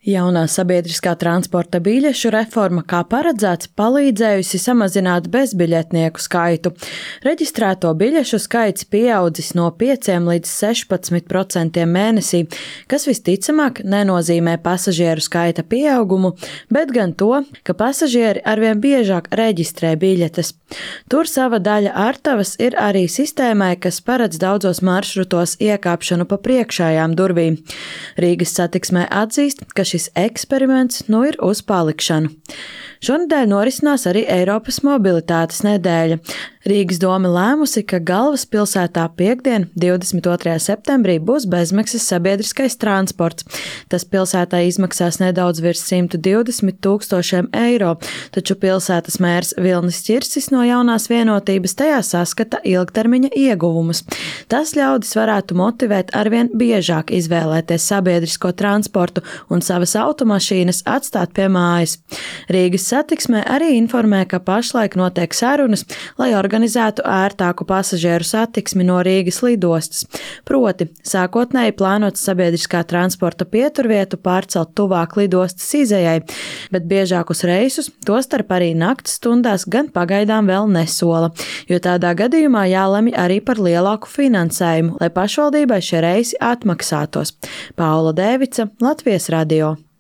Jaunā sabiedriskā transporta biļešu reforma, kā paredzēts, palīdzējusi samazināt bezbiļetnieku skaitu. Reģistrēto biļešu skaits pieaudzis no 5 līdz 16% mēnesī, kas visticamāk nenozīmē pasažieru skaita pieaugumu, bet gan to, ka pasažieri arvien biežāk reģistrē biļetes. Tur sava daļa artavas ir arī sistēmai, kas paredz daudzos maršrutos iekāpšanu pa priekšējām durvīm. Rīgas satiksmē atzīst, ka šis eksperiments nu ir uz palikšanu. Šonedēļ norisinās arī Eiropas mobilitātes nedēļa. Rīgas doma lēmusi, ka galvaspilsētā piektdien, 22. septembrī, būs bezmaksas sabiedriskais transports. Tas pilsētā izmaksās nedaudz virs 120 000 eiro, taču pilsētas mērs Vilnis Čirsis no jaunās vienotības tajā saskata ilgtermiņa ieguvumus. Tas ļaudis varētu motivēt arvien biežāk izvēlēties sabiedrisko transportu un savas automašīnas atstāt pie mājas. Rīgas satiksmē arī informē, ka pašlaik notiek sarunas, lai organizētu ērtāku pasažieru satiksmi no Rīgas lidostas. Proti, sākotnēji plānots sabiedriskā transporta pieturvietu pārcelt tuvāk lidostas izejai, bet biežākus reisus, tostarp arī nakts stundās, gan pagaidām vēl nesola, jo tādā gadījumā jālemj arī par lielāku finansējumu, lai pašvaldībai šie reisi atmaksātos. Paula Dēvica, Latvijas radio.